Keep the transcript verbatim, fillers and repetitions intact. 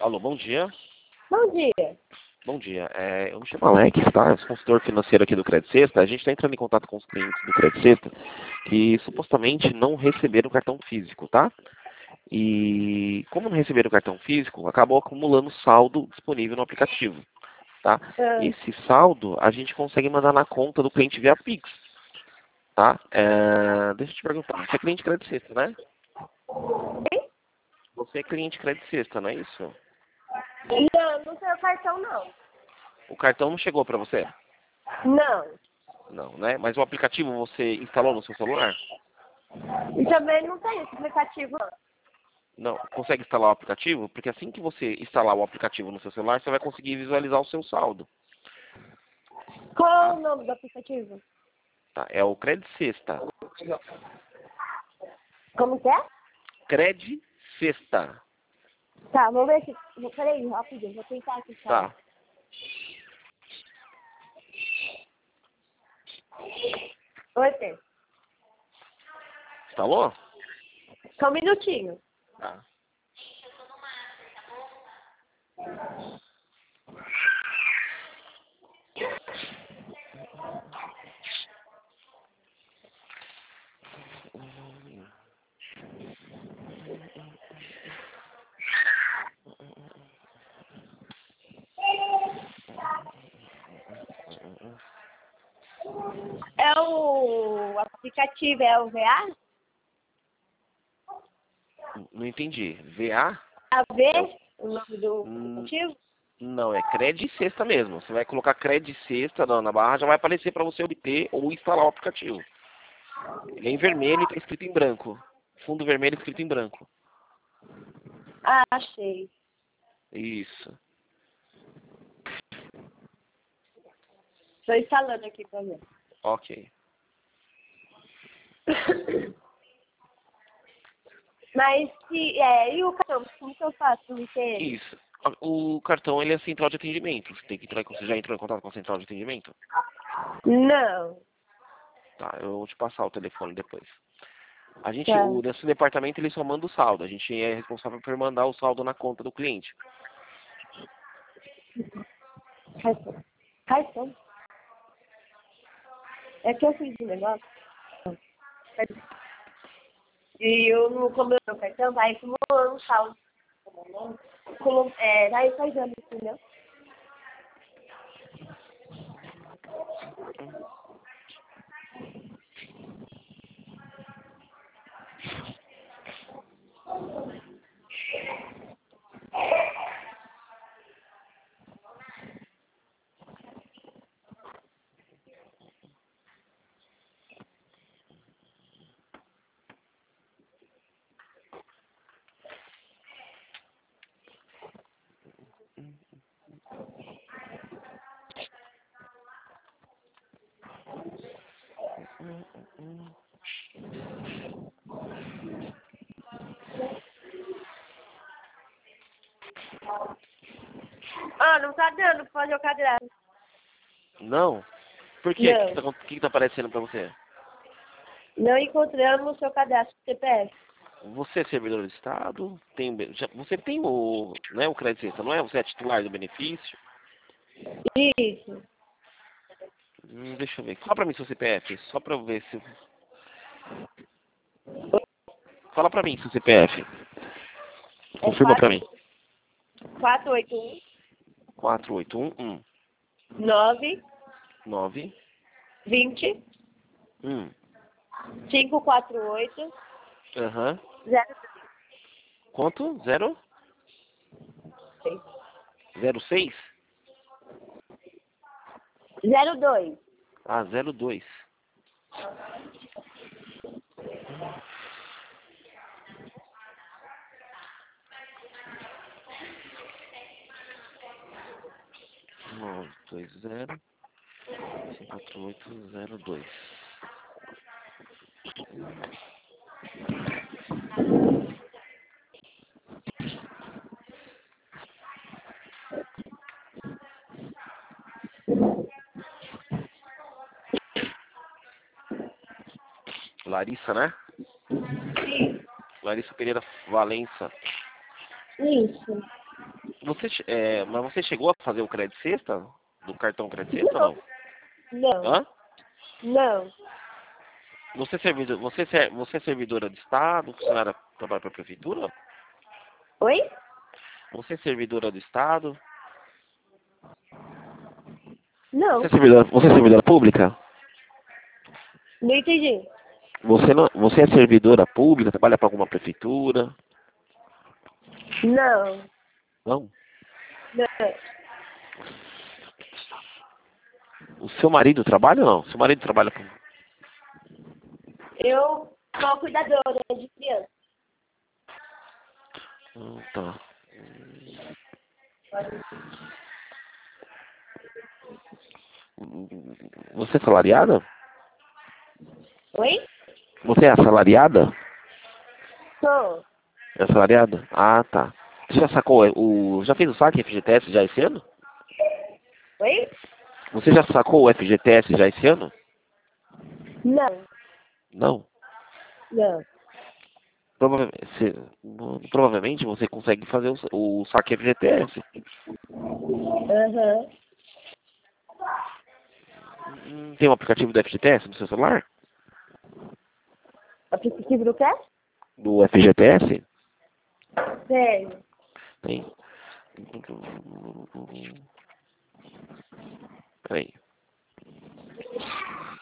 Alô, bom dia. Bom dia. Bom dia. É, eu me chamo Alex, tá? Eu sou consultor financeiro aqui do Credit Sexta. A gente está entrando em contato com os clientes do Credit Sexta que supostamente não receberam o cartão físico, tá? E como não receberam o cartão físico, acabou acumulando saldo disponível no aplicativo, tá? Ah, Esse saldo a gente consegue mandar na conta do cliente via Pix, tá? É, deixa eu te perguntar, você é cliente Credit Sexta, né? hein? Você é cliente Credit Sexta, não é isso? Não, não tenho cartão, não. O cartão não chegou para você? Não. Não, né? Mas o aplicativo você instalou no seu celular? E também não tem esse aplicativo, não. Não. Consegue instalar o aplicativo? Porque assim que você instalar o aplicativo no seu celular, você vai conseguir visualizar o seu saldo. Qual é Tá? o nome do aplicativo? Tá. É o Credit Sexta. Como que é? Credit Sexta. Tá, vamos ver se... Peraí, rapidinho, vou tentar aqui, tá? Tá. Oi, Pedro. Instalou? Só um minutinho. Tá. É o aplicativo, é o V A? Não entendi. V A? A V? É o... O nome do Hum, aplicativo? Não, é Credit Sexta mesmo. Você vai colocar Credit Sexta na na barra, já vai aparecer para você obter ou instalar o aplicativo. Ele é em vermelho e está escrito em branco. Fundo vermelho escrito em branco. Ah, achei. Isso. Estou instalando aqui pra ver. Ok. Mas se... É, e o cartão? Como que eu faço pra me ter ele? Isso. O cartão ele é central de atendimento. Você tem que entrar, em- você já entrou em contato com a central de atendimento? Não. Tá, eu vou te passar o telefone depois. A gente, Tá. o nosso departamento ele só manda o saldo. A gente é responsável por mandar o saldo na conta do cliente. Cartão. Cartão. É que eu fiz um negócio. E eu não comeu meu cartão, vai acumulando um saldo. Como, é, daí faz anos, entendeu? Ah, não tá dando pra fazer o cadastro. Não? Por quê? O que, Não. que, tá, o que que tá aparecendo pra você? Não encontramos o seu cadastro C P F. Você é servidor do Estado? Tem, já, você tem o, né, o Credit Sexta, não é? Você é titular do benefício? Isso. Hum, deixa eu ver. Fala pra mim seu C P F, só pra eu ver se... Fala pra mim seu C P F. Confirma pra mim. quatro oito um, quatro oito um um nove, nove vinte, um. cinco quatro oito, Aham. zero Quanto? Zero? seis. Zero seis? zero dois. Ah, zero dois. nove dois zero cinco quatro oito zero dois. Larissa, né? Larissa Pereira Valença. Isso. Você, che- é, mas você chegou a fazer o crédito sexta? Do cartão crédito sexta ou não? Não. Hã? Não. Você é servidor, você, é ser- você é servidora de Estado, funcionária que trabalha para a prefeitura? Oi? Você é servidora do Estado? Não. Você é servidora, você é servidora pública? Não entendi. Você, não, você é servidora pública, trabalha para alguma prefeitura? Não. Não. Não. O seu marido trabalha ou não? Seu marido trabalha com... Eu sou cuidadora de criança. Hum, tá. Você é assalariada? Oi? Você é assalariada? Sou. É assalariada? Ah, tá. Você já sacou o... Já fez o saque F G T S já esse ano? Oi? Você já sacou o F G T S já esse ano? Não. Não. Não. Provavelmente, você, provavelmente você consegue fazer o, o saque F G T S. Aham. Hum, Tem um aplicativo do F G T S no seu celular? Aplicativo do quê? Do F G T S? Tenho. Tem. Peraí.